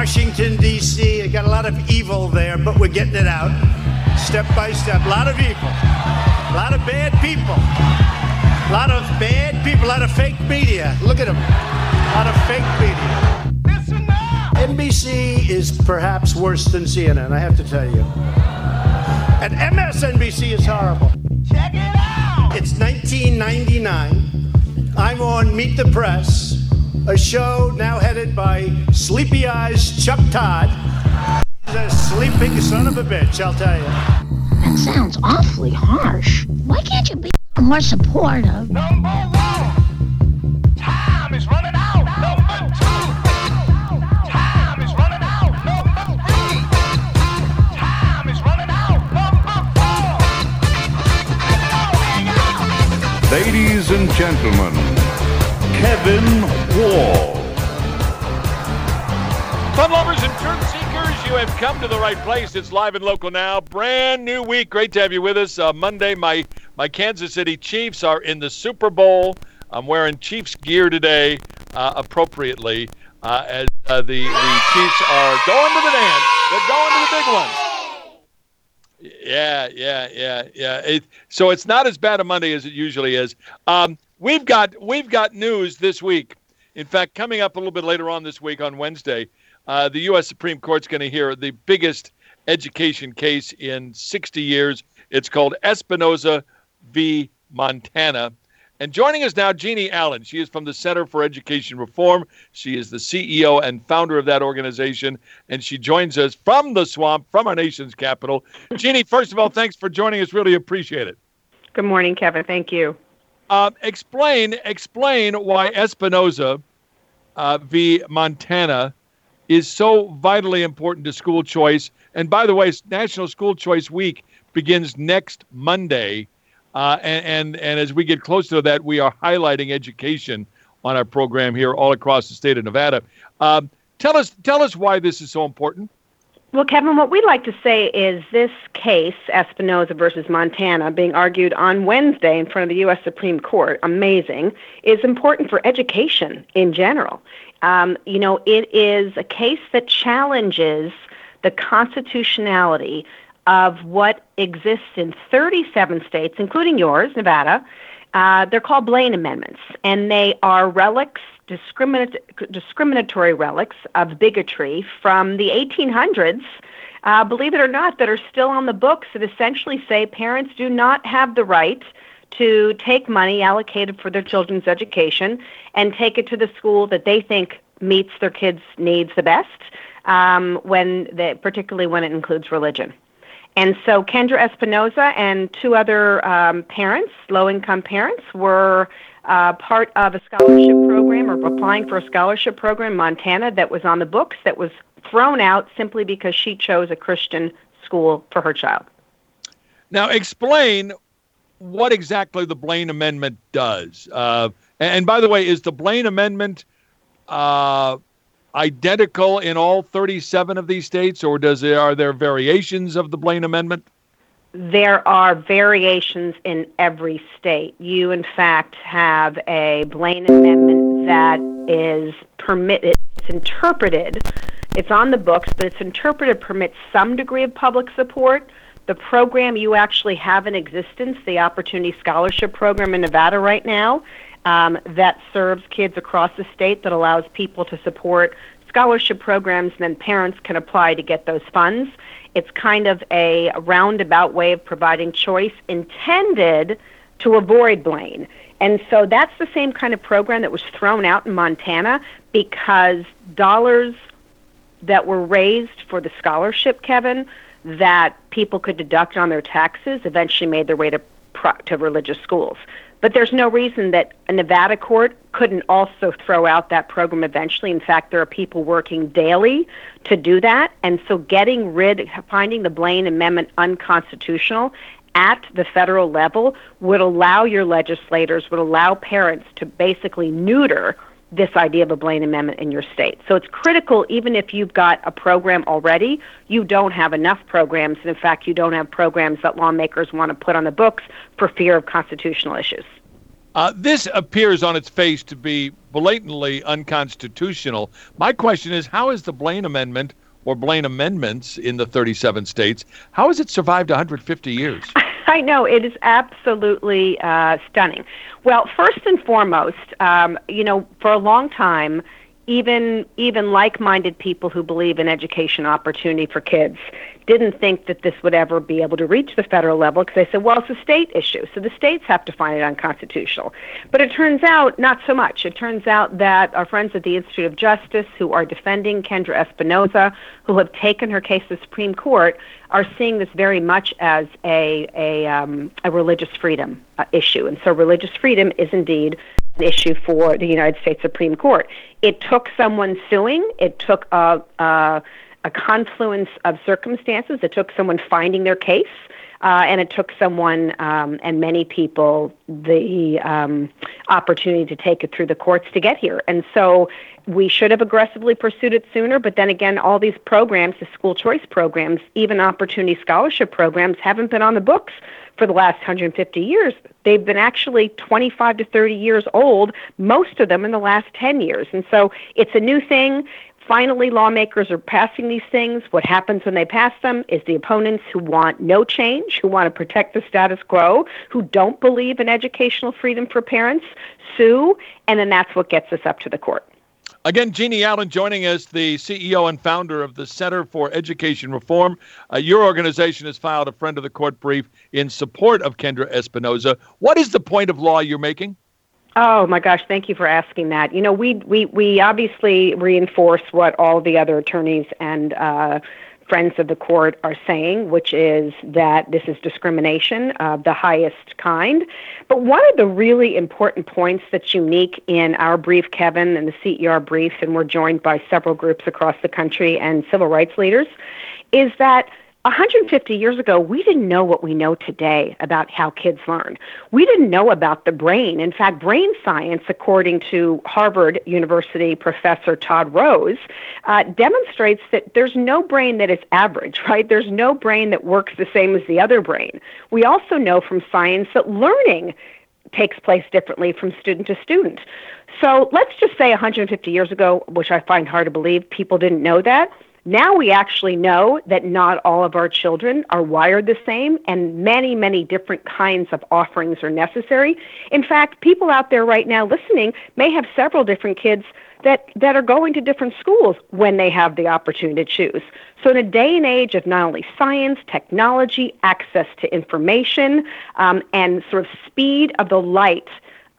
Washington, D.C. I got a lot of evil there, but we're getting it out step by step. A lot of evil. A lot of bad people. A lot of bad people. A lot of fake media. Look at them. A lot of fake media. Listen up. NBC is perhaps worse than CNN, I have to tell you. And MSNBC is horrible. Check it out. It's 1999. I'm on Meet the Press, a show now headed by Sleepy Eyes Chuck Todd. He's a sleeping son of a bitch, I'll tell you. That sounds awfully harsh. Why can't you be more supportive? Number one, time is running out. Number two, time is running out. Number three, time is running out. Number four. Ladies and gentlemen, Kevin Wall. Fun lovers and truth seekers, you have come to the right place. It's live and local now. Brand new week. Great to have you with us. Monday, my Kansas City Chiefs are in the Super Bowl. I'm wearing Chiefs gear today appropriately as the Chiefs are going to the dance. They're going to the big one. Yeah. So it's not as bad a Monday as it usually is. We've got news this week. In fact, coming up a little bit later on this week on Wednesday, the U.S. Supreme Court's going to hear the biggest education case in 60 years. It's called Espinoza v. Montana. And joining us now, Jeannie Allen. She is from the Center for Education Reform. She is the CEO and founder of that organization. And she joins us from the swamp, from our nation's capital. Jeannie, first of all, thanks for joining us. Really appreciate it. Good morning, Kevin. Thank you. Explain why Espinoza v. Montana is so vitally important to school choice. And by the way, National School Choice Week begins next Monday. And as we get closer to that, we are highlighting education on our program here all across the state of Nevada. Tell us why this is so important. Well, Kevin, what we'd like to say is this case, Espinoza versus Montana, being argued on Wednesday in front of the U.S. Supreme Court, amazing, is important for education in general. It is a case that challenges the constitutionality of what exists in 37 states, including yours, Nevada. They're called Blaine Amendments, and they are relics, discriminatory relics of bigotry from the 1800s, believe it or not, that are still on the books that essentially say parents do not have the right to take money allocated for their children's education and take it to the school that they think meets their kids' needs the best, particularly when it includes religion. And so Kendra Espinoza and two other parents, low-income parents, were part of a scholarship program or applying for a scholarship program in Montana that was on the books that was thrown out simply because she chose a Christian school for her child. Now, explain what exactly the Blaine Amendment does. And by the way, is the Blaine Amendment identical in all 37 of these states, or are there variations of the Blaine Amendment? There are variations in every state. You, in fact, have a Blaine Amendment that is permitted, it's interpreted, it's on the books, but it's interpreted permits some degree of public support. The program you actually have in existence, the Opportunity Scholarship Program in Nevada right now, that serves kids across the state, that allows people to support scholarship programs, and then parents can apply to get those funds. It's kind of a roundabout way of providing choice intended to avoid Blaine. And so that's the same kind of program that was thrown out in Montana because dollars that were raised for the scholarship, Kevin, that people could deduct on their taxes eventually made their way to religious schools. But there's no reason that a Nevada court couldn't also throw out that program eventually. In fact, there are people working daily to do that. And so finding the Blaine Amendment unconstitutional at the federal level would allow your legislators, would allow parents to basically neuter this idea of a Blaine Amendment in your state. So it's critical, even if you've got a program already, you don't have enough programs. And in fact, you don't have programs that lawmakers want to put on the books for fear of constitutional issues. This appears on its face to be blatantly unconstitutional. My question is, how is the Blaine Amendment or Blaine amendments in the 37 states, how has it survived 150 years? I know, it is absolutely stunning. Well, first and foremost, for a long time, even like-minded people who believe in education opportunity for kids didn't think that this would ever be able to reach the federal level because they said, well, it's a state issue, so the states have to find it unconstitutional. But it turns out not so much. It turns out that our friends at the Institute of Justice who are defending Kendra Espinoza, who have taken her case to the Supreme Court, are seeing this very much as a religious freedom issue. And so religious freedom is indeed an issue for the United States Supreme Court. It took someone suing. It took a confluence of circumstances. It took someone finding their case, and it took someone and many people the opportunity to take it through the courts to get here. And so we should have aggressively pursued it sooner, but then again, all these programs, the school choice programs, even opportunity scholarship programs, haven't been on the books for the last 150 years. They've been actually 25 to 30 years old, most of them in the last 10 years. And so it's a new thing. Finally, lawmakers are passing these things. What happens when they pass them is the opponents who want no change, who want to protect the status quo, who don't believe in educational freedom for parents, sue, and then that's what gets us up to the court. Again, Jeannie Allen joining us, the CEO and founder of the Center for Education Reform. Your organization has filed a friend of the court brief in support of Kendra Espinoza. What is the point of law you're making? Oh, my gosh, thank you for asking that. You know, we obviously reinforce what all the other attorneys and friends of the court are saying, which is that this is discrimination of the highest kind. But one of the really important points that's unique in our brief, Kevin, and the CER brief, and we're joined by several groups across the country and civil rights leaders, is that 150 years ago, we didn't know what we know today about how kids learn. We didn't know about the brain. In fact, brain science, according to Harvard University professor Todd Rose, demonstrates that there's no brain that is average, right? There's no brain that works the same as the other brain. We also know from science that learning takes place differently from student to student. So let's just say 150 years ago, which I find hard to believe, people didn't know that. Now we actually know that not all of our children are wired the same, and many, many different kinds of offerings are necessary. In fact, people out there right now listening may have several different kids that are going to different schools when they have the opportunity to choose. So in a day and age of not only science, technology, access to information, and sort of speed of the light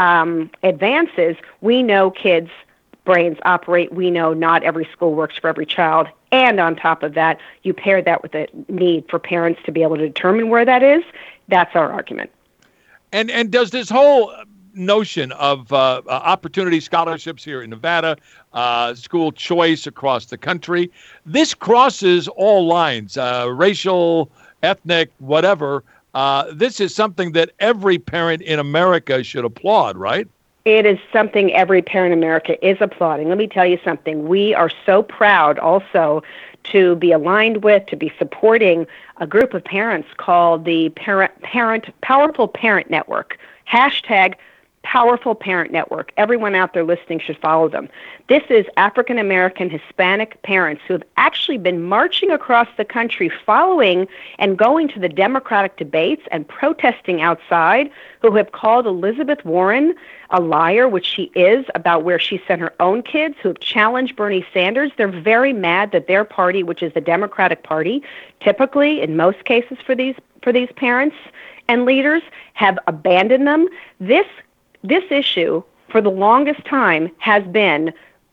advances, we know kids' brains operate. We know not every school works for every child. And on top of that, you pair that with the need for parents to be able to determine where that is. That's our argument. And does this whole notion of opportunity scholarships here in Nevada, school choice across the country, this crosses all lines, racial, ethnic, whatever. This is something that every parent in America should applaud, right? It is something every parent in America is applauding. Let me tell you something. We are so proud also to be aligned with, to be supporting a group of parents called the Powerful Parent Network. Hashtag Powerful Parent Network. Everyone out there listening should follow them. This is African American Hispanic parents who have actually been marching across the country following and going to the Democratic debates and protesting outside, who have called Elizabeth Warren a liar, which she is, about where she sent her own kids, who have challenged Bernie Sanders. They're very mad that their party, which is the Democratic Party, typically, in most cases for these parents and leaders, have abandoned them. This issue, for the longest time, has been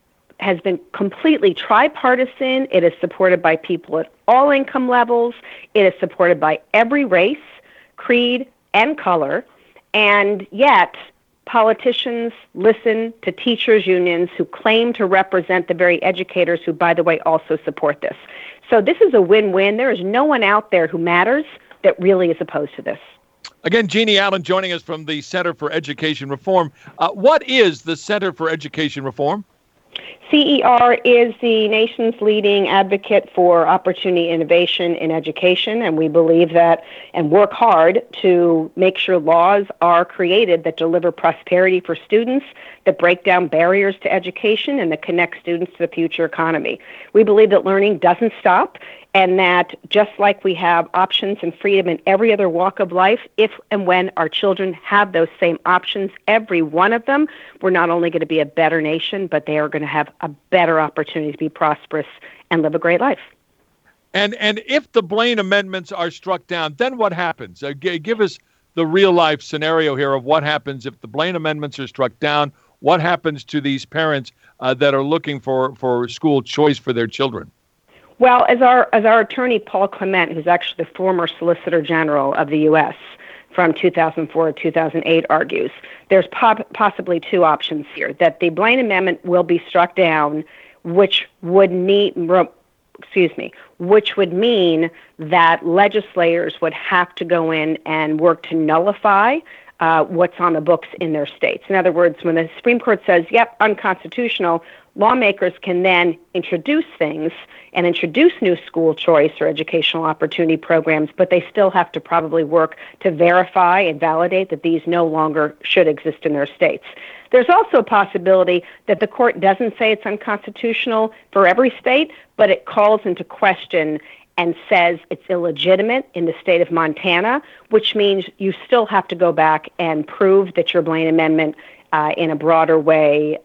completely tripartisan. It is supported by people at all income levels. It is supported by every race, creed, and color. And yet, politicians listen to teachers' unions who claim to represent the very educators who, by the way, also support this. So this is a win-win. There is no one out there who matters that really is opposed to this. Again, Jeannie Allen joining us from the Center for Education Reform. What is the Center for Education Reform? CER is the nation's leading advocate for opportunity innovation in education, and we believe that and work hard to make sure laws are created that deliver prosperity for students, that break down barriers to education, and that connect students to the future economy. We believe that learning doesn't stop, and that just like we have options and freedom in every other walk of life, if and when our children have those same options, every one of them, we're not only going to be a better nation, but they are going to have a better opportunity to be prosperous and live a great life. And if the Blaine amendments are struck down, then what happens? Give us the real life scenario here of what happens if the Blaine amendments are struck down. What happens to these parents that are looking for school choice for their children? Well, as our attorney, Paul Clement, who's actually the former Solicitor General of the U.S. from 2004 to 2008, argues, there's possibly two options here, that the Blaine Amendment will be struck down, which would mean that legislators would have to go in and work to nullify what's on the books in their states. In other words, when the Supreme Court says, yep, unconstitutional, lawmakers can then introduce things and introduce new school choice or educational opportunity programs, but they still have to probably work to verify and validate that these no longer should exist in their states. There's also a possibility that the court doesn't say it's unconstitutional for every state, but it calls into question and says it's illegitimate in the state of Montana, which means you still have to go back and prove that your Blaine Amendment in a broader way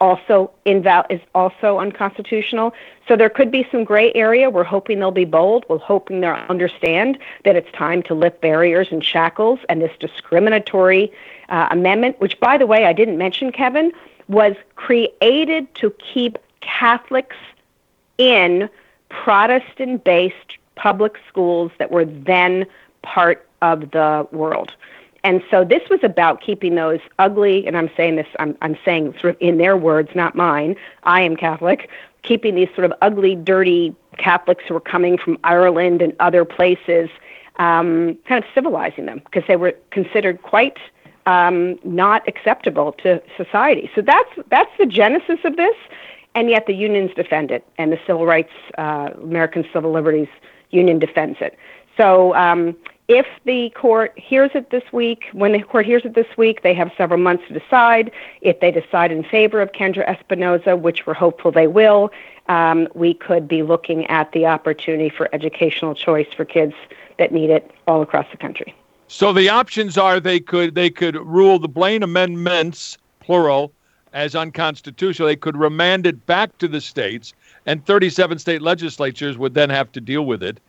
is also unconstitutional. So there could be some gray area. We're hoping they'll be bold. We're hoping they'll understand that it's time to lift barriers and shackles, and this discriminatory amendment, which, by the way, I didn't mention, Kevin, was created to keep Catholics in Protestant-based public schools that were then part of the world. And so this was about keeping those ugly, and I'm saying sort of in their words, not mine, I am Catholic, keeping these sort of ugly, dirty Catholics who were coming from Ireland and other places, kind of civilizing them because they were considered quite not acceptable to society. So that's the genesis of this, and yet the unions defend it, and the Civil Rights, American Civil Liberties Union defends it. So if the court hears it this week, when the court hears it this week, they have several months to decide. If they decide in favor of Kendra Espinoza, which we're hopeful they will, we could be looking at the opportunity for educational choice for kids that need it all across the country. So the options are they could rule the Blaine amendments, plural, as unconstitutional. They could remand it back to the states, and 37 state legislatures would then have to deal with it.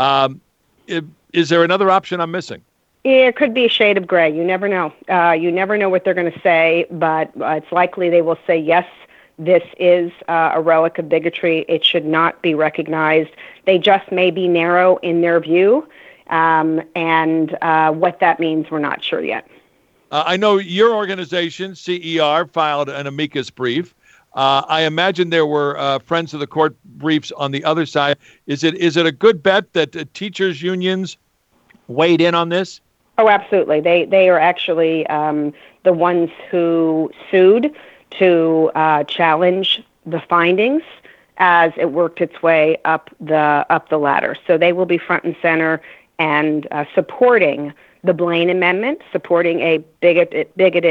Is there another option I'm missing? It could be a shade of gray. You never know. You never know what they're going to say, but it's likely they will say, yes, this is a relic of bigotry. It should not be recognized. They just may be narrow in their view, and what that means, we're not sure yet. I know your organization, CER, filed an amicus brief. I imagine there were Friends of the Court briefs on the other side. Is it a good bet that teachers' unions weighed in on this? Oh, absolutely. They are actually the ones who sued to challenge the findings as it worked its way up the ladder. So they will be front and center and supporting the Blaine Amendment, supporting a bigoted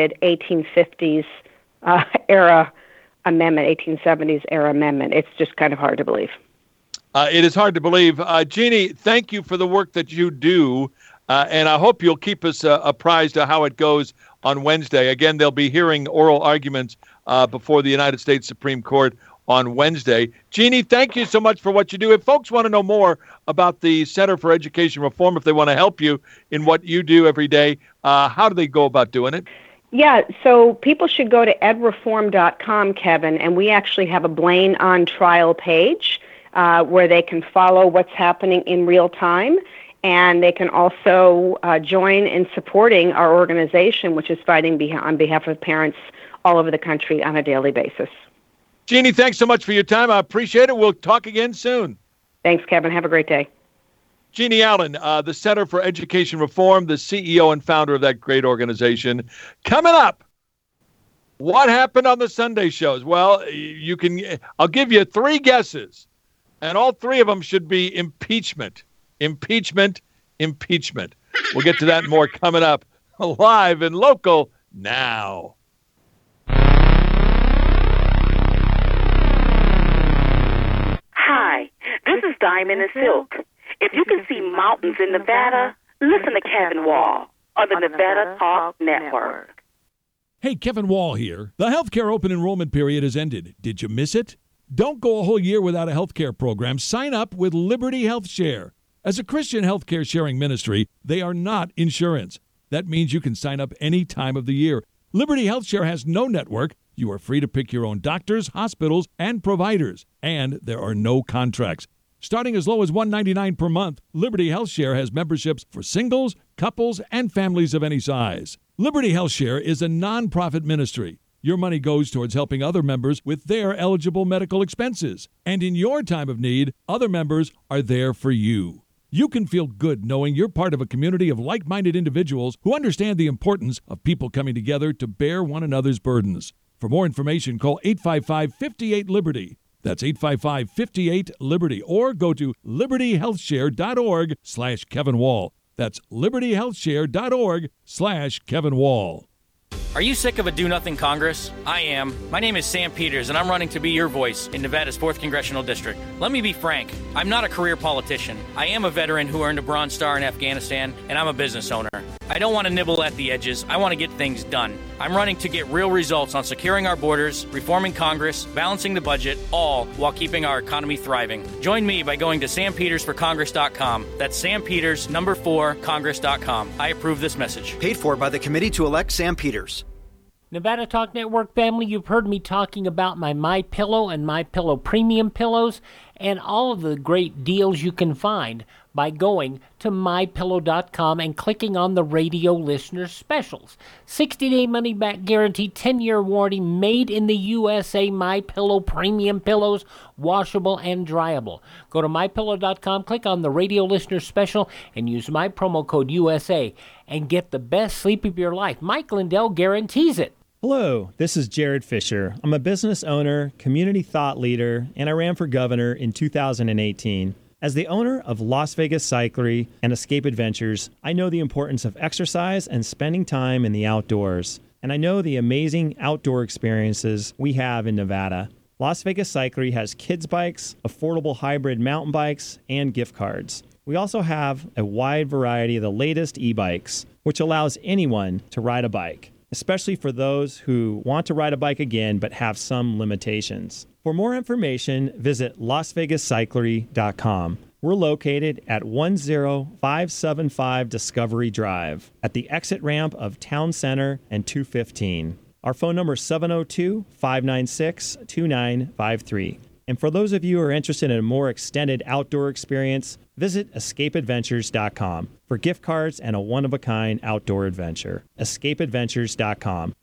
1850s era amendment, 1870s era amendment. It's just kind of hard to believe. It is hard to believe. Jeannie, thank you for the work that you do, and I hope you'll keep us apprised of how it goes on Wednesday. Again, they'll be hearing oral arguments before the United States Supreme Court on Wednesday. Jeannie, thank you so much for what you do. If folks want to know more about the Center for Education Reform, if they want to help you in what you do every day, how do they go about doing it? Yeah, so people should go to edreform.com, Kevin, and we actually have a Blaine on Trial page where they can follow what's happening in real time, and they can also join in supporting our organization, which is fighting on behalf of parents all over the country on a daily basis. Jeannie, thanks so much for your time. I appreciate it. We'll talk again soon. Thanks, Kevin. Have a great day. Jeannie Allen, the Center for Education Reform, the CEO and founder of that great organization. Coming up, What happened on the Sunday shows? Well, I'll give you 3 guesses, and all 3 of them should be impeachment. Impeachment, impeachment. We'll get to that and more coming up live and local now. Hi, this is Diamond and Silk. If you can see mountains in Nevada, listen to Kevin Wall on the Nevada Talk Network. Hey, Kevin Wall here. The healthcare open enrollment period has ended. Did you miss it? Don't go a whole year without a healthcare program. Sign up with Liberty Health Share. As a Christian healthcare sharing ministry, they are not insurance. That means you can sign up any time of the year. Liberty Health Share has no network. You are free to pick your own doctors, hospitals, and providers. And there are no contracts. Starting as low as $1.99 per month, Liberty Health Share has memberships for singles, couples, and families of any size. Liberty Health Share is a nonprofit ministry. Your money goes towards helping other members with their eligible medical expenses. And in your time of need, other members are there for you. You can feel good knowing you're part of a community of like-minded individuals who understand the importance of people coming together to bear one another's burdens. For more information, call 855-58-LIBERTY. That's 855-58-LIBERTY. Or go to libertyhealthshare.org/Kevin Wall. That's libertyhealthshare.org/Kevin Wall. Are you sick of a do-nothing Congress? I am. My name is Sam Peters, and I'm running to be your voice in Nevada's 4th Congressional District. Let me be frank. I'm not a career politician. I am a veteran who earned a Bronze Star in Afghanistan, and I'm a business owner. I don't want to nibble at the edges. I want to get things done. I'm running to get real results on securing our borders, reforming Congress, balancing the budget, all while keeping our economy thriving. Join me by going to sampetersforcongress.com. That's sampetersnumber4congress.com. I approve this message. Paid for by the Committee to Elect Sam Peters. Nevada Talk Network family, you've heard me talking about my MyPillow and MyPillow Premium pillows and all of the great deals you can find by going to MyPillow.com and clicking on the radio listener specials. 60-day money-back guarantee, 10-year warranty, made in the USA, MyPillow Premium pillows, washable and dryable. Go to MyPillow.com, click on the radio listener special, and use my promo code USA and get the best sleep of your life. Mike Lindell guarantees it. Hello, this is Jared Fisher. I'm a business owner, community thought leader, and I ran for governor in 2018. As the owner of Las Vegas Cyclery and Escape Adventures, I know the importance of exercise and spending time in the outdoors. And I know the amazing outdoor experiences we have in Nevada. Las Vegas Cyclery has kids bikes, affordable hybrid mountain bikes, and gift cards. We also have a wide variety of the latest e-bikes, which allows anyone to ride a bike, especially for those who want to ride a bike again but have some limitations. For more information, visit LasVegasCyclery.com. We're located at 10575 Discovery Drive at the exit ramp of Town Center and 215. Our phone number is 702-596-2953. And for those of you who are interested in a more extended outdoor experience, visit EscapeAdventures.com for gift cards and a one-of-a-kind outdoor adventure. EscapeAdventures.com.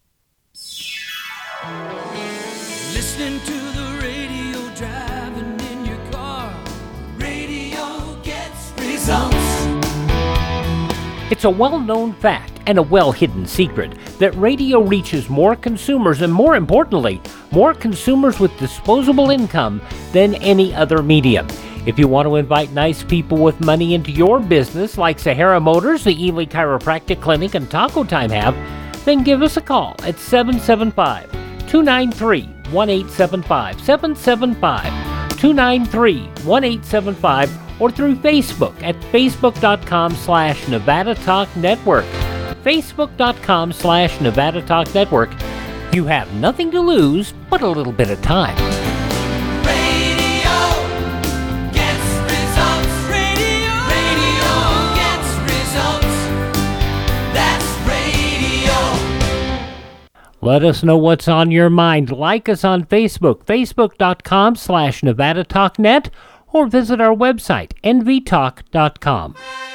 Listening to the radio, driving in your car. Radio gets results. It's a well-known fact and a well-hidden secret that radio reaches more consumers and, more importantly, more consumers with disposable income than any other medium. If you want to invite nice people with money into your business like Sahara Motors, the Ely Chiropractic Clinic, and Taco Time have, then give us a call at 775-293-1875, 775-293-1875, or through Facebook at facebook.com/Nevada Talk Network. Facebook.com/Nevada Talk Network. You have nothing to lose but a little bit of time. Radio gets results. Radio gets results. That's radio. Let us know what's on your mind. Like us on Facebook, facebook.com/Nevada Talk Net, or visit our website, nvtalk.com.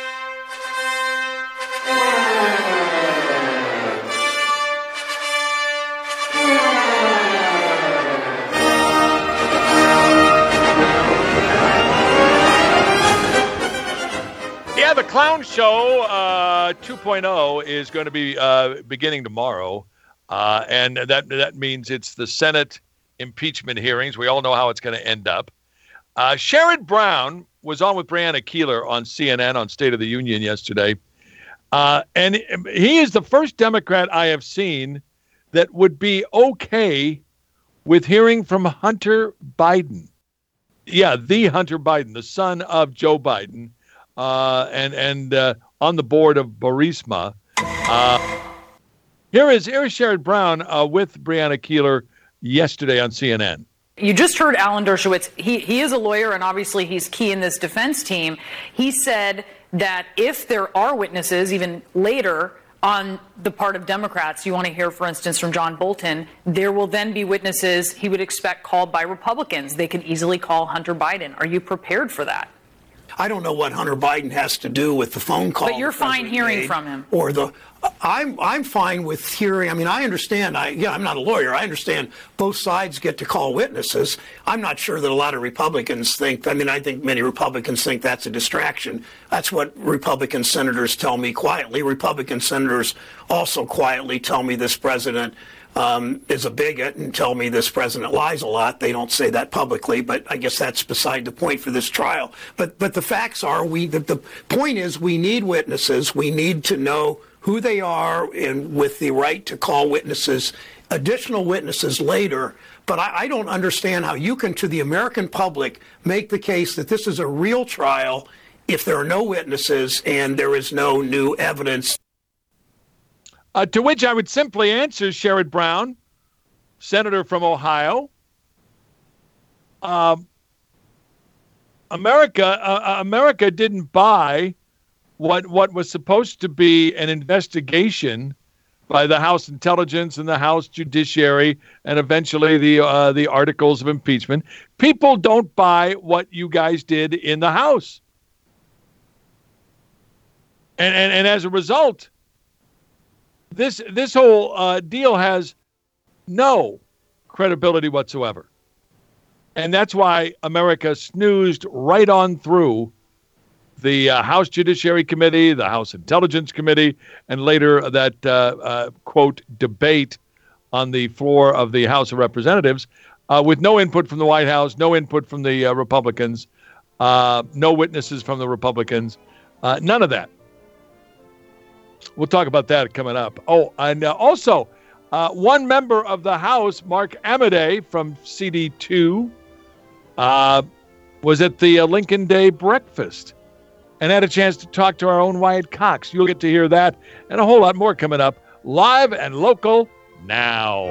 Yeah, the Clown Show 2.0 is going to be beginning tomorrow. And that means it's the Senate impeachment hearings. We all know how it's going to end up. Sherrod Brown was on with Brianna Keeler on CNN on State of the Union yesterday. And he is the first Democrat I have seen that would be okay with hearing from Hunter Biden. Yeah, the Hunter Biden, the son of Joe Biden, and on the board of Burisma. Here is Sherrod Brown with Brianna Keeler yesterday on CNN. You just heard Alan Dershowitz. He is a lawyer, and obviously he's key in this defense team. He said that if there are witnesses, even later, on the part of Democrats, you want to hear, for instance, from John Bolton, there will then be witnesses he would expect called by Republicans. They could easily call Hunter Biden. Are you prepared for that? I don't know what Hunter Biden has to do with the phone call. But you're fine hearing from him. Or I'm fine with hearing. I mean, I understand. I'm not a lawyer. I understand both sides get to call witnesses. I'm not sure that a lot of Republicans think. I mean, I think many Republicans think that's a distraction. That's what Republican senators tell me quietly. Republican senators also quietly tell me this president is a bigot and tell me this president lies a lot. They don't say that publicly, but I guess that's beside the point for this trial. But the facts are, the point is we need witnesses. We need to know who they are, and with the right to call witnesses, additional witnesses later. But I don't understand how you can, to the American public, make the case that this is a real trial if there are no witnesses and there is no new evidence. To which I would simply answer, Sherrod Brown, senator from Ohio, America didn't buy what was supposed to be an investigation by the House Intelligence and the House Judiciary and eventually the articles of impeachment. People don't buy what you guys did in the House. And as a result, this whole deal has no credibility whatsoever. And that's why America snoozed right on through the House Judiciary Committee, the House Intelligence Committee, and later that, quote, debate on the floor of the House of Representatives with no input from the White House, no input from the Republicans, no witnesses from the Republicans, none of that. We'll talk about that coming up. Oh, and also, one member of the House, Mark Amodei from CD2, was at the Lincoln Day breakfast and had a chance to talk to our own Wyatt Cox. You'll get to hear that and a whole lot more coming up, live and local now.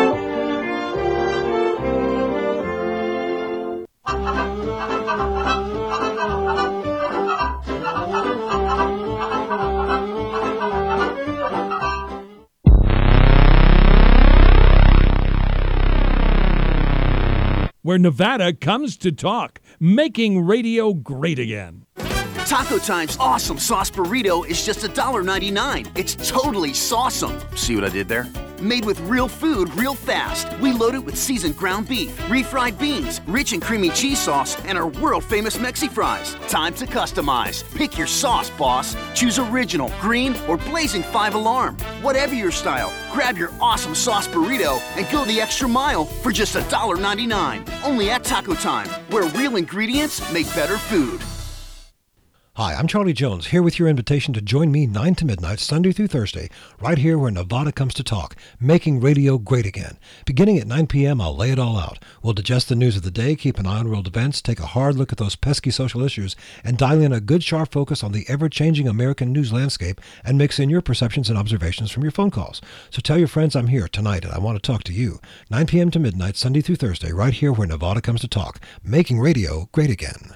Where Nevada comes to talk, making radio great again. Taco Time's awesome sauce burrito is just $1.99. It's totally sauceum. See what I did there? Made with real food real fast. We load it with seasoned ground beef, refried beans, rich and creamy cheese sauce, and our world-famous Mexi fries. Time to customize. Pick your sauce, boss. Choose original, green, or blazing 5-alarm. Whatever your style, grab your awesome sauce burrito and go the extra mile for just $1.99. Only at Taco Time, where real ingredients make better food. Hi, I'm Charlie Jones, here with your invitation to join me 9 to midnight, Sunday through Thursday, right here where Nevada comes to talk, making radio great again. Beginning at 9 p.m., I'll lay it all out. We'll digest the news of the day, keep an eye on world events, take a hard look at those pesky social issues, and dial in a good sharp focus on the ever-changing American news landscape and mix in your perceptions and observations from your phone calls. So tell your friends I'm here tonight and I want to talk to you. 9 p.m. to midnight, Sunday through Thursday, right here where Nevada comes to talk, making radio great again.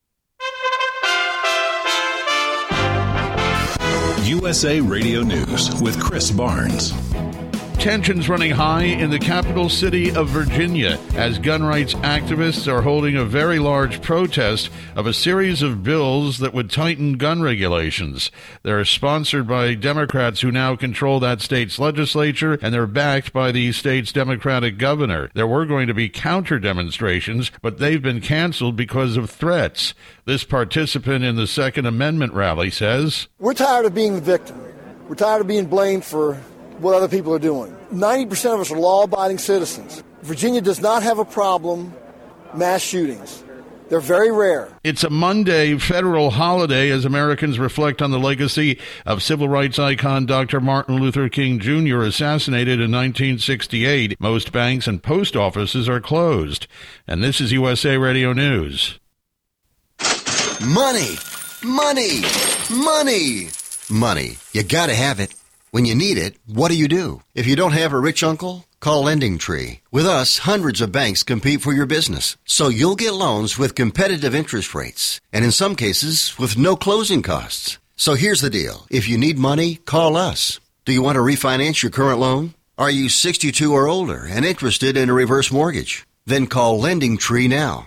USA Radio News with Chris Barnes. Tensions running high in the capital city of Virginia as gun rights activists are holding a very large protest of a series of bills that would tighten gun regulations. They're sponsored by Democrats who now control that state's legislature, and they're backed by the state's Democratic governor. There were going to be counter demonstrations, but they've been canceled because of threats. This participant in the Second Amendment rally says, "We're tired of being the victim. We're tired of being blamed for what other people are doing. 90% of us are law-abiding citizens. Virginia does not have a problem mass shootings. They're very rare. It's a Monday federal holiday as Americans reflect on the legacy of civil rights icon Dr. Martin Luther King Jr., assassinated in 1968. Most banks and post offices are closed. And this is USA Radio News. Money, money, money, money. You gotta have it. When you need it, what do? If you don't have a rich uncle, call Lending Tree. With us, hundreds of banks compete for your business, so you'll get loans with competitive interest rates, and in some cases, with no closing costs. So here's the deal. If you need money, call us. Do you want to refinance your current loan? Are you 62 or older and interested in a reverse mortgage? Then call Lending Tree now.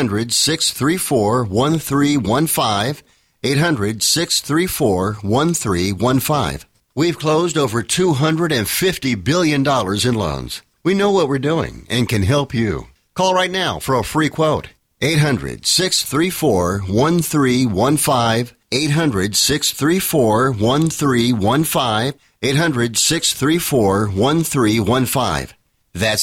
800-634-1315. 800-634-1315. We've closed over $250 billion in loans. We know what we're doing and can help you. Call right now for a free quote. 800-634-1315. 800-634-1315. 800-634-1315. That's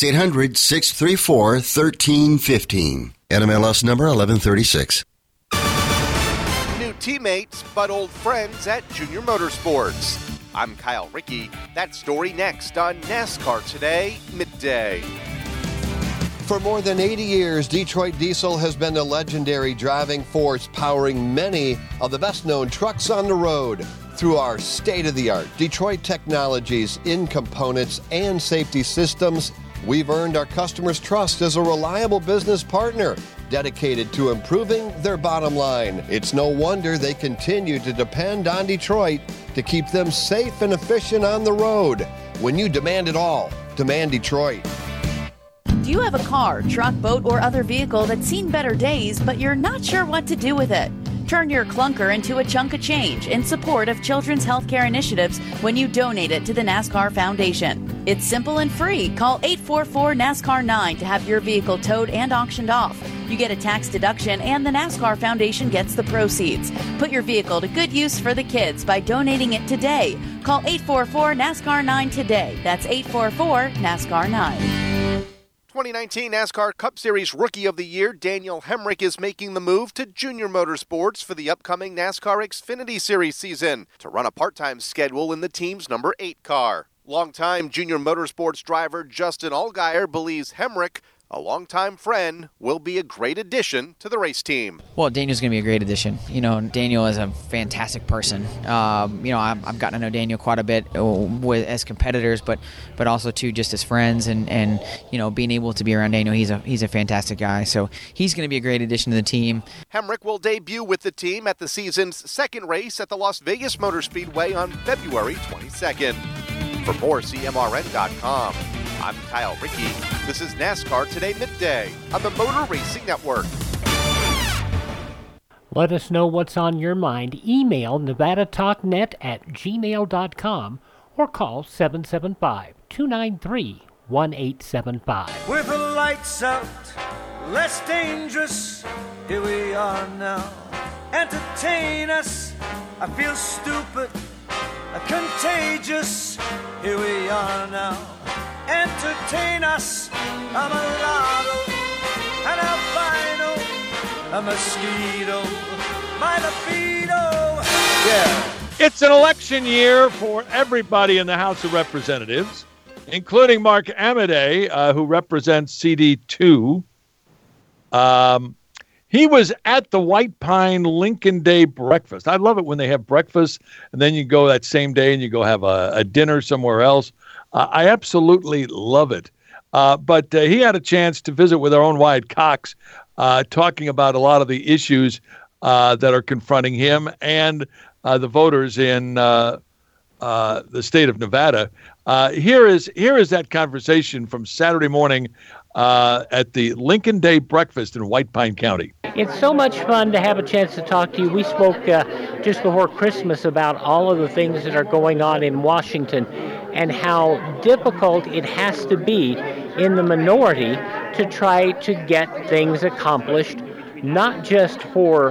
800-634-1315. NMLS number 1136. New teammates, but old friends at Junior Motorsports. I'm Kyle Rickey. That story next on NASCAR Today, midday. For more than 80 years, Detroit Diesel has been the legendary driving force powering many of the best-known trucks on the road. Through our state-of-the-art Detroit technologies in components and safety systems, we've earned our customers' trust as a reliable business partner dedicated to improving their bottom line. It's no wonder they continue to depend on Detroit to keep them safe and efficient on the road. When you demand it all, demand Detroit. Do you have a car, truck, boat, or other vehicle that's seen better days, but you're not sure what to do with it? Turn your clunker into a chunk of change in support of children's healthcare initiatives when you donate it to the NASCAR Foundation. It's simple and free. Call 844-NASCAR-9 to have your vehicle towed and auctioned off. You get a tax deduction and the NASCAR Foundation gets the proceeds. Put your vehicle to good use for the kids by donating it today. Call 844-NASCAR-9 today. That's 844-NASCAR-9. 2019 NASCAR Cup Series Rookie of the Year Daniel Hemrick is making the move to Junior Motorsports for the upcoming NASCAR Xfinity Series season to run a part-time schedule in the team's number 8 car. Longtime Junior Motorsports driver Justin Allgaier believes Hemrick, a longtime friend, will be a great addition to the race team. Well, Daniel's going to be a great addition. You know, Daniel is a fantastic person. I've gotten to know Daniel quite a bit as competitors, but also too just as friends, and being able to be around Daniel, he's a fantastic guy. So he's going to be a great addition to the team. Hemrick will debut with the team at the season's second race at the Las Vegas Motor Speedway on February 22nd. For more, CMRN.com. I'm Kyle Rickey. This is NASCAR Today Midday on the Motor Racing Network. Let us know what's on your mind. Email nevadatalknet@gmail.com or call 775-293-1875. With the lights out, less dangerous, here we are now. Entertain us, I feel stupid, contagious, here we are now. Entertain us, I'm a lotto, an albino, a mosquito, my libido, yeah. It's an election year for everybody in the House of Representatives, including Mark Amodei, who represents CD2. He was at the White Pine Lincoln Day breakfast. I love it when they have breakfast, and then you go that same day and you go have a dinner somewhere else. I absolutely love it. But he had a chance to visit with our own Wyatt Cox, talking about a lot of the issues that are confronting him and the voters in the state of Nevada. Here is that conversation from Saturday morning at the Lincoln Day breakfast in White Pine County. It's so much fun to have a chance to talk to you. We spoke just before Christmas about all of the things that are going on in Washington and how difficult it has to be in the minority to try to get things accomplished, not just for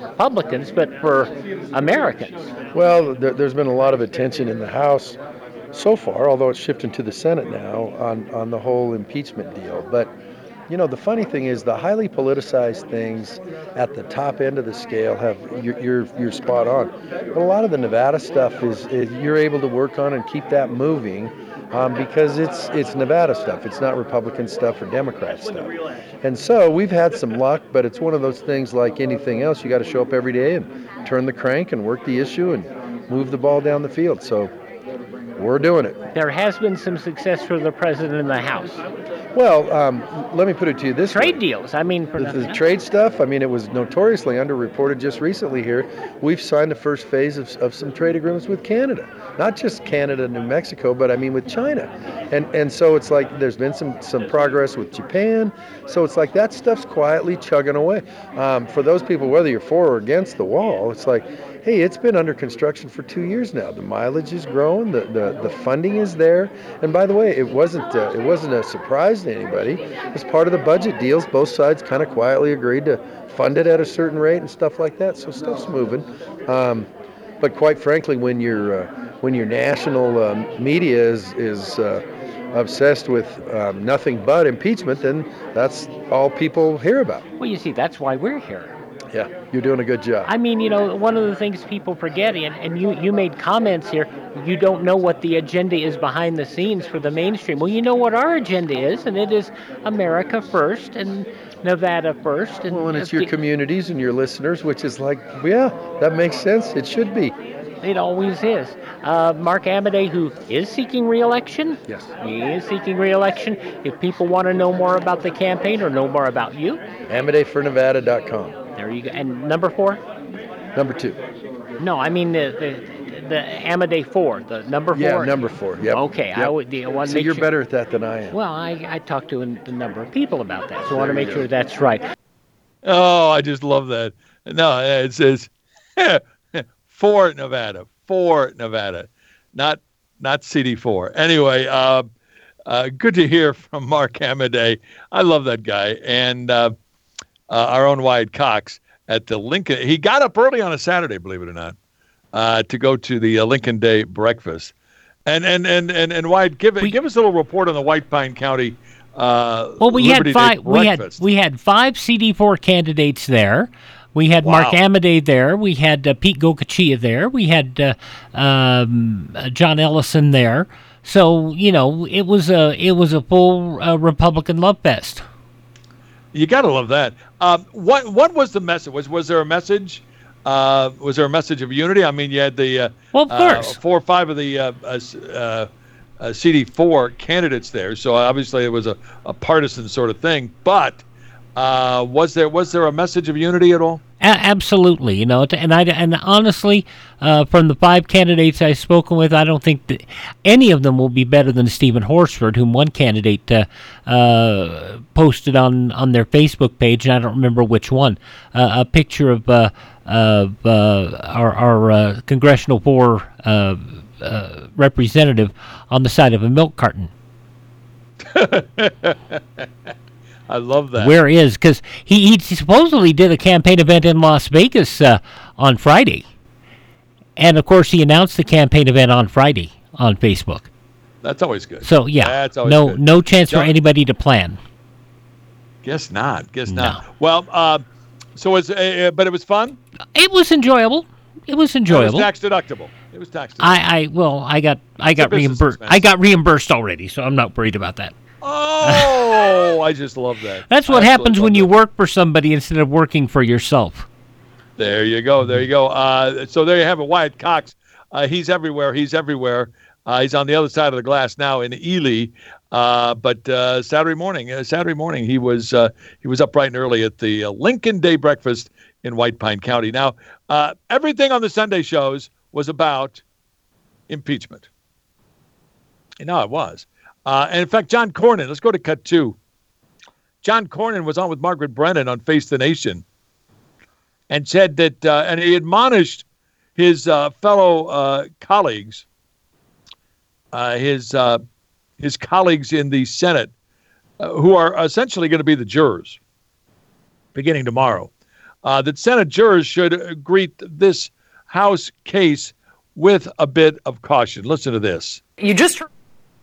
Republicans, but for Americans. Well, there's been a lot of attention in the House so far, although it's shifting to the Senate now on the whole impeachment deal. But, the funny thing is the highly politicized things at the top end of the scale you're spot on. But a lot of the Nevada stuff is you're able to work on and keep that moving because it's Nevada stuff. It's not Republican stuff or Democrat stuff. And so we've had some luck, but it's one of those things like anything else. You got to show up every day and turn the crank and work the issue and move the ball down the field. So we're doing it. There has been some success for the president in the House. Well, let me put it to you this way. Trade deals, I mean, for the trade stuff, it was notoriously underreported just recently here. We've signed the first phase of some trade agreements with Canada. Not just Canada and New Mexico, but with China. And so it's like there's been some progress with Japan. So it's like that stuff's quietly chugging away. For those people, whether you're for or against the wall, it's like, hey, it's been under construction for 2 years now. The mileage is growing, the funding is there, and by the way, it wasn't a surprise to anybody. As part of the budget deals, both sides kind of quietly agreed to fund it at a certain rate and stuff like that. So stuff's moving. But quite frankly, when your national media is obsessed with nothing but impeachment, then that's all people hear about. Well, you see, that's why we're here. Yeah, you're doing a good job. One of the things people forget, and you made comments here, you don't know what the agenda is behind the scenes for the mainstream. Well, you know what our agenda is, and it is America first and Nevada first. And it's your communities and your listeners, which is like, yeah, that makes sense. It should be. It always is. Mark Amodei, who is seeking re-election. Yes. He is seeking re-election. If people want to know more about the campaign or know more about you. AmodeiForNevada.com. There you go. And number 4? Number 2. No, I mean the Amodei 4, the number 4. Yeah, number 4. Yep. Okay, yep. I want so to make you're sure. better at that than I am. Well, I talked to a number of people about that, so I want to make sure that's right. Oh, I just love that. No, it says for Nevada, not CD4. Anyway, good to hear from Mark Amodei. I love that guy. And our own Wyatt Cox at the Lincoln. He got up early on a Saturday, believe it or not, to go to the Lincoln Day breakfast. And Wyatt, give us a little report on the White Pine County. We had 5 CD4 candidates there. We had Mark Amodei there. We had Pete Gokachia there. We had John Ellison there. So it was a full Republican love fest. You got to love that. What was the message? Was there a message? Was there a message of unity? I mean, you had the of course 4 or 5 of the CD4 candidates there. So obviously it was a partisan sort of thing. But was there a message of unity at all? Absolutely, and honestly, from the 5 candidates I've spoken with, I don't think that any of them will be better than Stephen Horsford, whom one candidate posted on their Facebook page, and I don't remember which one, a picture of our Congressional 4 representative on the side of a milk carton. I love that. Where is? Because he supposedly did a campaign event in Las Vegas on Friday. And, of course, he announced the campaign event on Friday on Facebook. That's always good. So, yeah, that's always good. No chance for anybody to plan. Guess not. Well, but it was fun? It was enjoyable. It was tax deductible. I got reimbursed. I got reimbursed already, so I'm not worried about that. Oh, I just love that. That's what happens when you work for somebody instead of working for yourself. There you go. So there you have it. Wyatt Cox. He's everywhere. He's on the other side of the glass now in Ely. But Saturday morning, he was up bright and early at the Lincoln Day breakfast in White Pine County. Now, everything on the Sunday shows was about impeachment. It was. And in fact, John Cornyn, let's go to cut 2. John Cornyn was on with Margaret Brennan on Face the Nation and said that, and he admonished his fellow colleagues, his colleagues in the Senate, who are essentially going to be the jurors beginning tomorrow, that Senate jurors should greet this House case with a bit of caution. Listen to this. You just heard.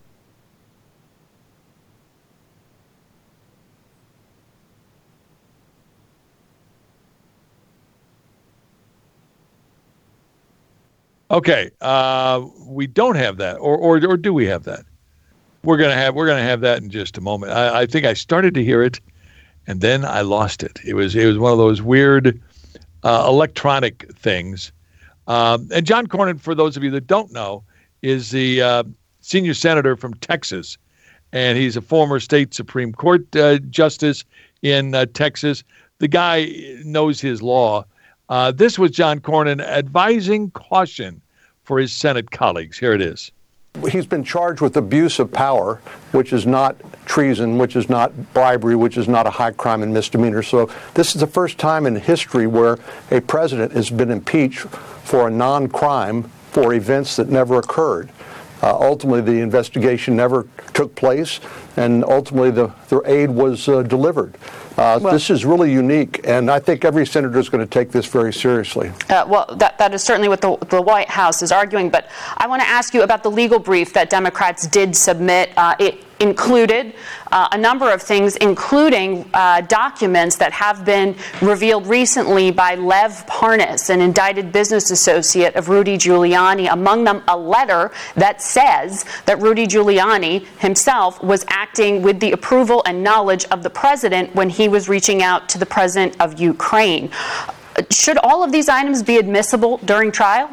Okay, we don't have that, or do we have that? We're gonna have that in just a moment. I think I started to hear it, and then I lost it. It was one of those weird electronic things. And John Cornyn, for those of you that don't know, is the senior senator from Texas, and he's a former state Supreme Court justice in Texas. The guy knows his law. This was John Cornyn advising caution for his Senate colleagues. Here it is. He's been charged with abuse of power, which is not treason, which is not bribery, which is not a high crime and misdemeanor. So this is the first time in history where a president has been impeached for a non-crime for events that never occurred. Ultimately, the investigation never took place, and ultimately their aid was delivered. This is really unique, and I think every senator is going to take this very seriously. Well, that is certainly what the White House is arguing, but I want to ask you about the legal brief that Democrats did submit. It included a number of things, including documents that have been revealed recently by Lev Parnas, an indicted business associate of Rudy Giuliani, among them a letter that says that Rudy Giuliani himself was acting with the approval and knowledge of the president when he was reaching out to the president of Ukraine. Should all of these items be admissible during trial?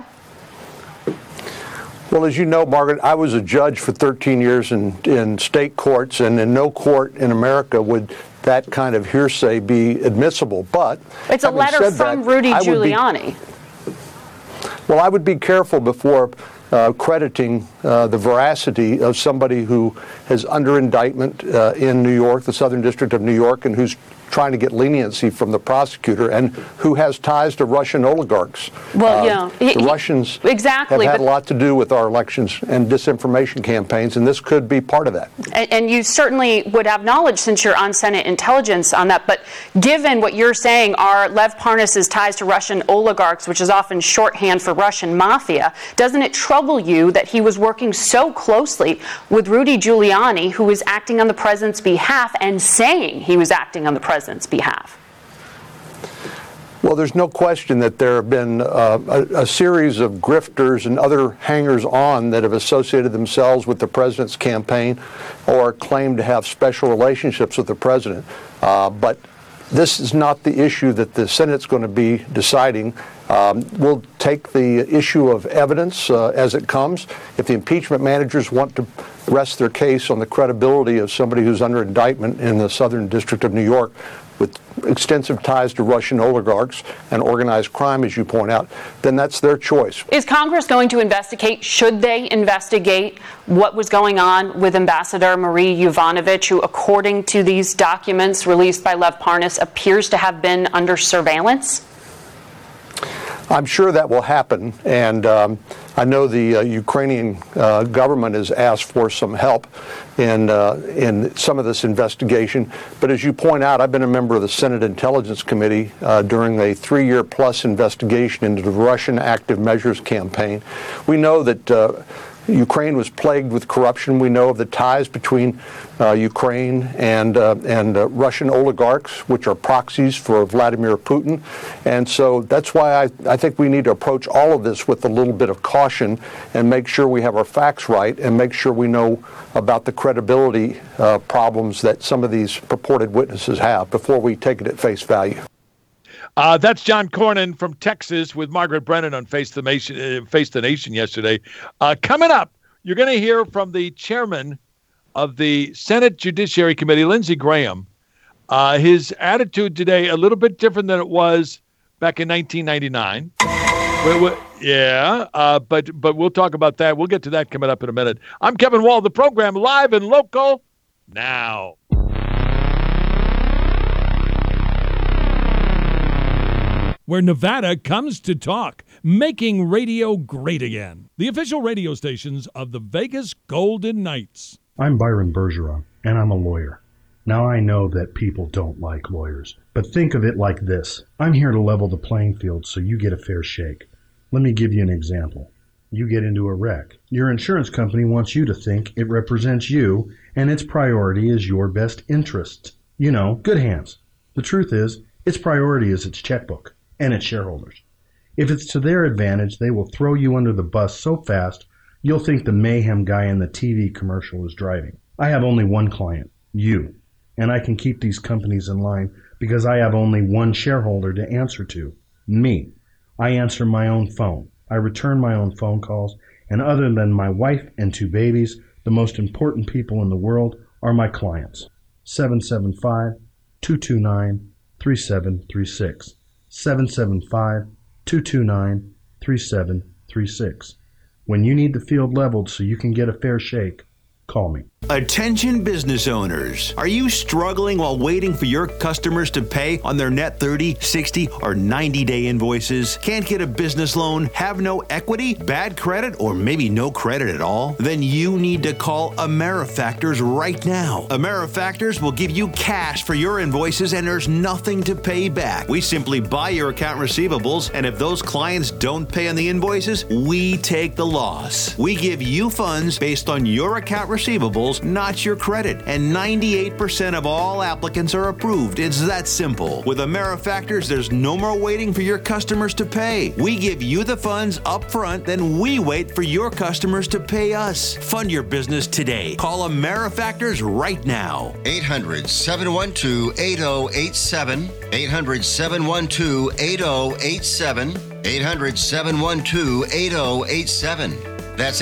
Well, as you know, Margaret, I was a judge for 13 years in state courts, and in no court in America would that kind of hearsay be admissible. But it's a letter from Rudy Giuliani. Well, I would be careful before crediting the veracity of somebody who is under indictment in New York, the Southern District of New York, and who's trying to get leniency from the prosecutor, and who has ties to Russian oligarchs. Well, the Russians have had a lot to do with our elections and disinformation campaigns, and this could be part of that. And you certainly would have knowledge, since you're on Senate intelligence, on that. But given what you're saying are Lev Parnas' ties to Russian oligarchs, which is often shorthand for Russian mafia, doesn't it trouble you that he was working so closely with Rudy Giuliani, who was acting on the president's behalf and saying he was acting on the president's behalf? Well, there's no question that there have been a series of grifters and other hangers-on that have associated themselves with the president's campaign or claim to have special relationships with the president. But this is not the issue that the Senate's going to be deciding. We'll take the issue of evidence as it comes. If the impeachment managers want to rest their case on the credibility of somebody who's under indictment in the Southern District of New York with extensive ties to Russian oligarchs and organized crime, as you point out, then that's their choice. Is Congress going to investigate? Should they investigate what was going on with Ambassador Marie Yovanovitch, who, according to these documents released by Lev Parnas, appears to have been under surveillance? I'm sure that will happen, and I know the Ukrainian government has asked for some help in some of this investigation. But as you point out, I've been a member of the Senate Intelligence Committee during a 3-year-plus investigation into the Russian active measures campaign. We know that Ukraine was plagued with corruption. We know of the ties between Ukraine and Russian oligarchs, which are proxies for Vladimir Putin. And so that's why I think we need to approach all of this with a little bit of caution and make sure we have our facts right and make sure we know about the credibility problems that some of these purported witnesses have before we take it at face value. That's John Cornyn from Texas with Margaret Brennan on Face the Nation yesterday. Coming up, you're going to hear from the chairman of the Senate Judiciary Committee, Lindsey Graham. His attitude today, a little bit different than it was back in 1999. But we'll talk about that. We'll get to that coming up in a minute. I'm Kevin Wall, the program live and local now. Where Nevada comes to talk, making radio great again. The official radio stations of the Vegas Golden Knights. I'm Byron Bergeron, and I'm a lawyer. Now I know that people don't like lawyers, but think of it like this. I'm here to level the playing field so you get a fair shake. Let me give you an example. You get into a wreck. Your insurance company wants you to think it represents you, and its priority is your best interests. You know, good hands. The truth is, its priority is its checkbook and its shareholders. If it's to their advantage, they will throw you under the bus so fast, you'll think the mayhem guy in the TV commercial is driving. I have only one client, you, and I can keep these companies in line because I have only one shareholder to answer to, me. I answer my own phone. I return my own phone calls, and other than my wife and 2 babies, the most important people in the world are my clients. 775-229-3736. 775-229-3736. When you need the field leveled so you can get a fair shake, call me. Attention business owners. Are you struggling while waiting for your customers to pay on their net 30, 60, or 90-day invoices? Can't get a business loan? Have no equity? Bad credit? Or maybe no credit at all? Then you need to call AmeriFactors right now. AmeriFactors will give you cash for your invoices and there's nothing to pay back. We simply buy your account receivables, and if those clients don't pay on the invoices, we take the loss. We give you funds based on your account receivables, not your credit, and 98% of all applicants are approved. It's that simple. With AmeriFactors, there's no more waiting for your customers to pay. We give you the funds up front, then we wait for your customers to pay us. Fund your business today. Call AmeriFactors right now. 800-712-8087. 800-712-8087. 800-712-8087. That's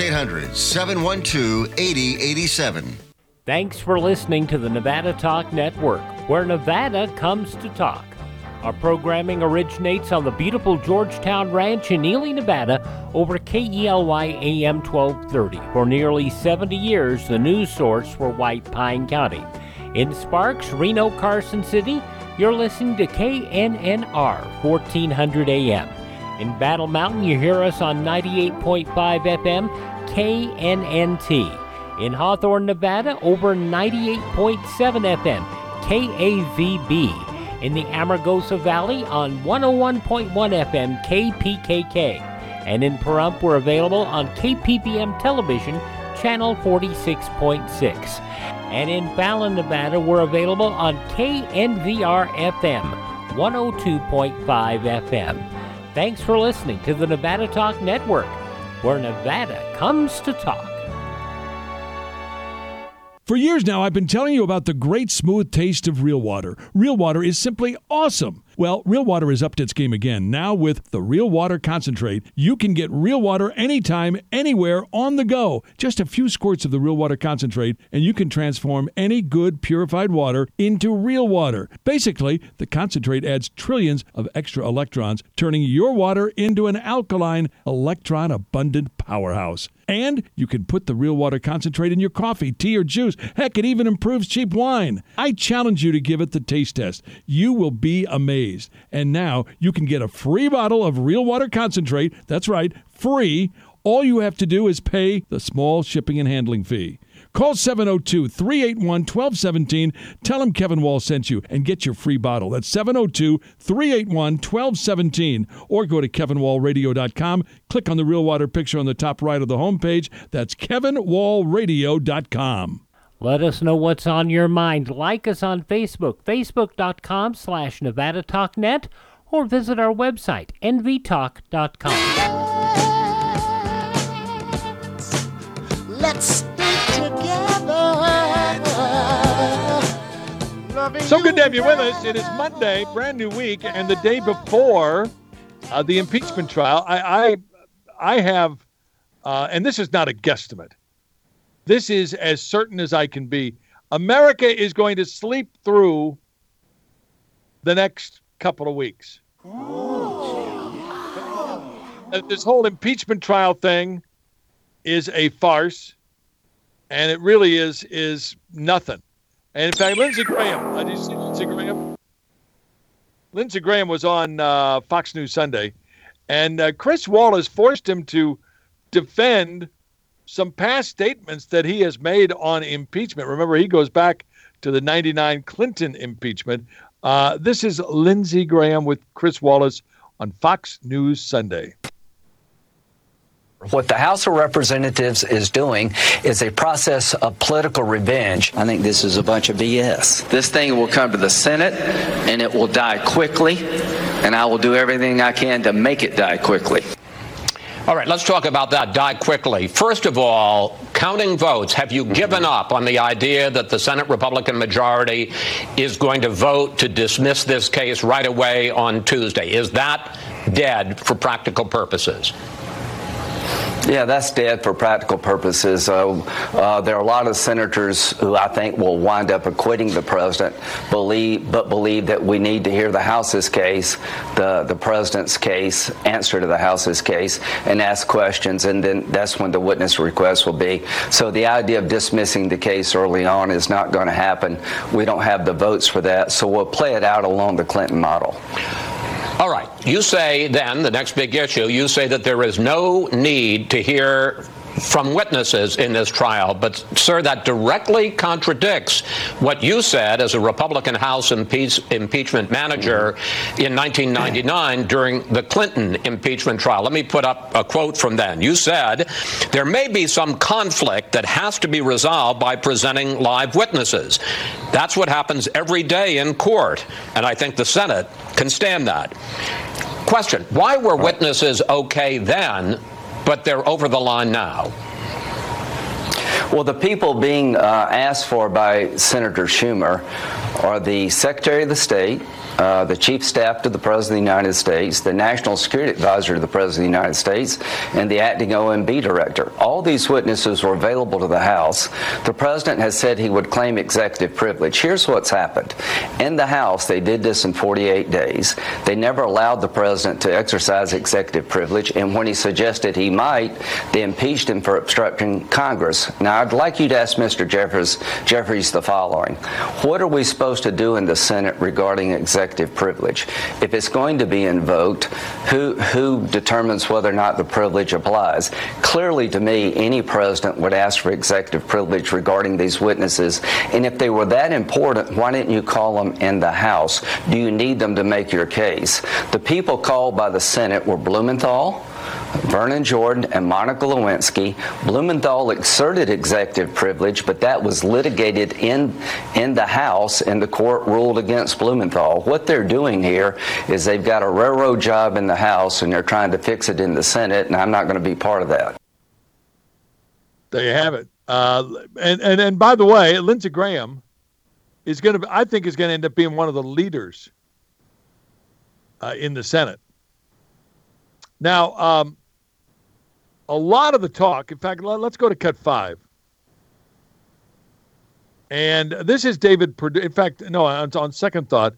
800-712-8087. Thanks for listening to the Nevada Talk Network, where Nevada comes to talk. Our programming originates on the beautiful Georgetown Ranch in Ely, Nevada, over KELY AM 1230. For nearly 70 years, the news source for White Pine County. In Sparks, Reno, Carson City, you're listening to KNNR 1400 AM. In Battle Mountain, you hear us on 98.5 FM, KNNT. In Hawthorne, Nevada, over 98.7 FM, KAVB. In the Amargosa Valley, on 101.1 FM, KPKK. And in Pahrump, we're available on KPBM Television, Channel 46.6. And in Fallon, Nevada, we're available on KNVR FM, 102.5 FM. Thanks for listening to the Nevada Talk Network, where Nevada comes to talk. For years now, I've been telling you about the great smooth taste of Real Water. Real Water is simply awesome. Well, Real Water is upped its game again. Now with the Real Water Concentrate, you can get Real Water anytime, anywhere, on the go. Just a few squirts of the Real Water Concentrate, and you can transform any good purified water into real water. Basically, the concentrate adds trillions of extra electrons, turning your water into an alkaline, electron-abundant powerhouse. And you can put the Real Water Concentrate in your coffee, tea, or juice. Heck, it even improves cheap wine. I challenge you to give it the taste test. You will be amazed. And now you can get a free bottle of Real Water Concentrate. That's right, free. All you have to do is pay the small shipping and handling fee. Call 702-381-1217. Tell them Kevin Wall sent you and get your free bottle. That's 702-381-1217. Or go to kevinwallradio.com. Click on the Real Water picture on the top right of the homepage. That's kevinwallradio.com. Let us know what's on your mind. Like us on Facebook, facebook.com/NevadaTalkNet, or visit our website, nvtalk.com. Let's stay together. So good to have you with us. It is Monday, brand new week, and the day before the impeachment trial. I have, and this is not a guesstimate. This is as certain as I can be. America is going to sleep through the next couple of weeks. This whole impeachment trial thing is a farce, and it really is nothing. And in fact, Lindsey Graham, did you see Lindsey Graham? Lindsey Graham was on Fox News Sunday, and Chris Wallace forced him to defend some past statements that he has made on impeachment. Remember, he goes back to the 99 Clinton impeachment. This is Lindsey Graham with Chris Wallace on Fox News Sunday. What the House of Representatives is doing is a process of political revenge. I think this is a bunch of BS. This thing will come to the Senate, and it will die quickly, and I will do everything I can to make it die quickly. All right, let's talk about that die quickly. First of all, counting votes. Have you given up on the idea that the Senate Republican majority is going to vote to dismiss this case right away on Tuesday? Is that dead for practical purposes? Yeah, that's dead for practical purposes. There are a lot of senators who I think will wind up acquitting the president, believe that we need to hear the House's case, the president's case, answer to the House's case, and ask questions, and then that's when the witness request will be. So the idea of dismissing the case early on is not going to happen. We don't have the votes for that, so we'll play it out along the Clinton model. All right. You say then, the next big issue, you say that there is no need to hear from witnesses in this trial. But, sir, that directly contradicts what you said as a Republican House impeachment manager in 1999 during the Clinton impeachment trial. Let me put up a quote from then. You said, there may be some conflict that has to be resolved by presenting live witnesses. That's what happens every day in court, and I think the Senate can stand that. Question, why were witnesses okay then, but they're over the line now? Well, the people being asked for by Senator Schumer are the Secretary of the State, the Chief Staff to the President of the United States, the National Security Advisor to the President of the United States, and the acting OMB Director. All these witnesses were available to the House. The President has said he would claim executive privilege. Here's what's happened. In the House, they did this in 48 days. They never allowed the President to exercise executive privilege, and when he suggested he might, they impeached him for obstructing Congress. Now, I'd like you to ask Mr. Jeffries the following. What are we supposed to do in the Senate regarding executive privilege? If it's going to be invoked, who determines whether or not the privilege applies? Clearly, to me, any president would ask for executive privilege regarding these witnesses. And if they were that important, why didn't you call them in the House? Do you need them to make your case? The people called by the Senate were Blumenthal, Vernon Jordan, and Monica Lewinsky. Blumenthal exerted executive privilege, but that was litigated in the House, and the court ruled against Blumenthal. What they're doing here is they've got a railroad job in the House, and they're trying to fix it in the Senate, and I'm not going to be part of that. There you have it. And by the way, Lindsey Graham is going to, I think, is going to end up being one of the leaders in the Senate. Now, a lot of the talk, in fact, let's go to cut 5. And this is David Perdue. In fact, no, on second thought,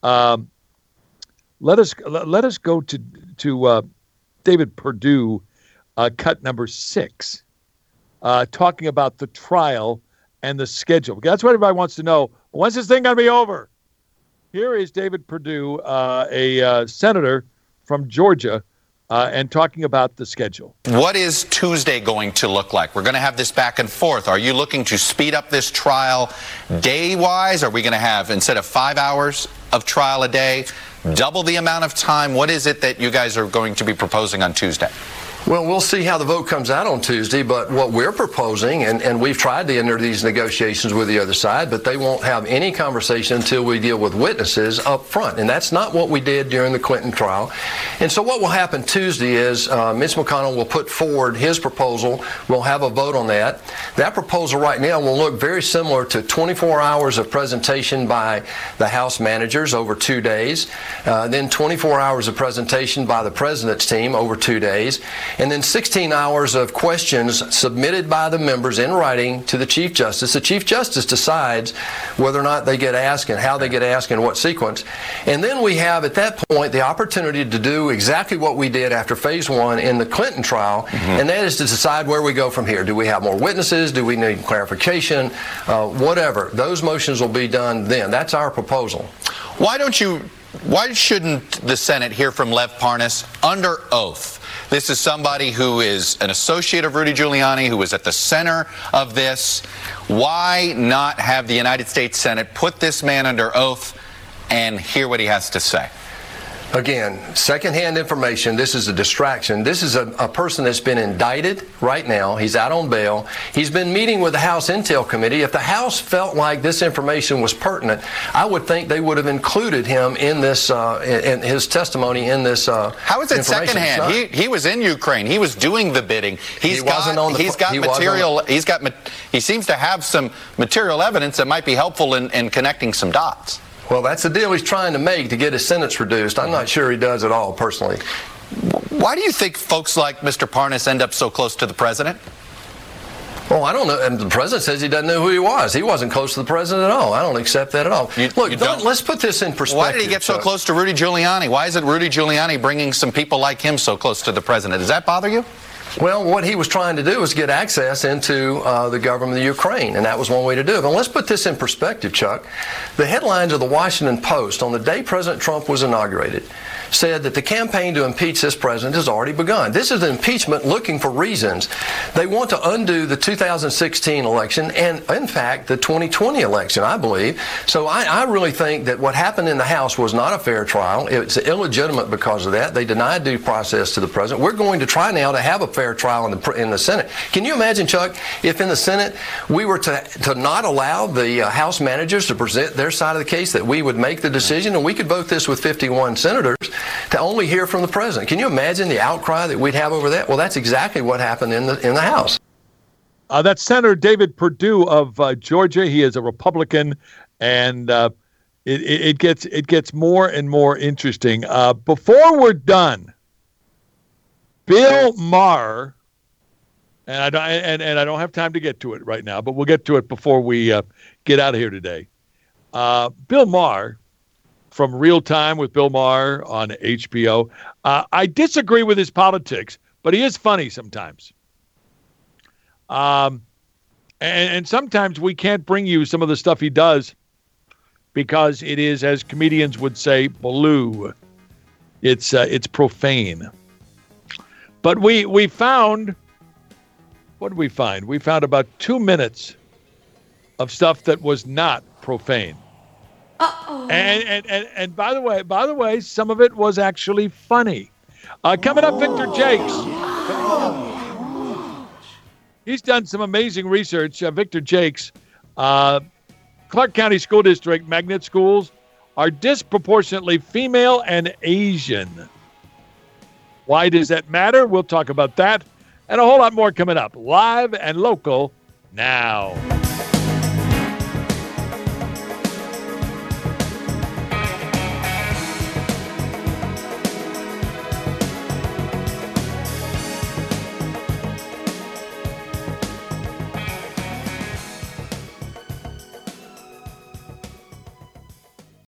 let us go to David Perdue, cut number 6, talking about the trial and the schedule. That's what everybody wants to know. When's this thing going to be over? Here is David Perdue, a senator from Georgia, and talking about the schedule. What is Tuesday going to look like? We're going to have this back and forth. Are you looking to speed up this trial day-wise? Are we going to have, instead of 5 hours of trial a day, double the amount of time? What is it that you guys are going to be proposing on Tuesday? Well, we'll see how the vote comes out on Tuesday, but what we're proposing, and we've tried to enter these negotiations with the other side, but they won't have any conversation until we deal with witnesses up front, and that's not what we did during the Clinton trial. And so what will happen Tuesday is Mitch McConnell will put forward his proposal. We'll have a vote on that. That proposal right now will look very similar to 24 hours of presentation by the House managers over 2 days, then 24 hours of presentation by the President's team over 2 days, and then 16 hours of questions submitted by the members in writing to the Chief Justice. The Chief Justice decides whether or not they get asked and how they get asked and what sequence. And then we have, at that point, the opportunity to do exactly what we did after Phase 1 in the Clinton trial, and that is to decide where we go from here. Do we have more witnesses? Do we need clarification? Whatever. Those motions will be done then. That's our proposal. Why shouldn't the Senate hear from Lev Parnas under oath? This is somebody who is an associate of Rudy Giuliani, who was at the center of this. Why not have the United States Senate put this man under oath and hear what he has to say? Again, secondhand information. This is a distraction. This is a person that's been indicted right now. He's out on bail. He's been meeting with the House Intel Committee. If the House felt like this information was pertinent, I would think they would have included him in this, in his testimony in this. How is it secondhand? He was in Ukraine. He was doing the bidding. He seems to have some material evidence that might be helpful in connecting some dots. Well, that's the deal he's trying to make to get his sentence reduced. I'm not sure he does at all, personally. Why do you think folks like Mr. Parnas end up so close to the president? Well, I don't know. And the president says he doesn't know who he was. He wasn't close to the president at all. I don't accept that at all. Let's put this in perspective. Why did he get so close to Rudy Giuliani? Why is it Rudy Giuliani bringing some people like him so close to the president? Does that bother you? Well, what he was trying to do was get access into the government of Ukraine, and that was one way to do it. But let's put this in perspective, Chuck. The headlines of the Washington Post on the day President Trump was inaugurated said that the campaign to impeach this president has already begun. This is an impeachment looking for reasons. They want to undo the 2016 election and, in fact, the 2020 election, I believe. So I really think that what happened in the House was not a fair trial. It's illegitimate because of that. They denied due process to the president. We're going to try now to have a fair trial in the Senate. Can you imagine, Chuck, if in the Senate we were to not allow the House managers to present their side of the case, that we would make the decision and we could vote this with 51 senators to only hear from the president? Can you imagine the outcry that we'd have over that? Well, that's exactly what happened in the House. That's Senator David Perdue of Georgia. He is a Republican, and it gets more and more interesting. Before we're done, Bill Maher, and I don't have time to get to it right now, but we'll get to it before we get out of here today. Bill Maher, from Real Time with Bill Maher on HBO. I disagree with his politics, but he is funny sometimes. And sometimes we can't bring you some of the stuff he does because it is, as comedians would say, blue. It's profane. But we found, what did we find? We found about 2 minutes of stuff that was not profane. Uh-oh. And by the way, some of it was actually funny. Coming up, Victor Jakes. He's done some amazing research. Victor Jakes, Clark County School District magnet schools are disproportionately female and Asian. Why does that matter? We'll talk about that and a whole lot more coming up, live and local now.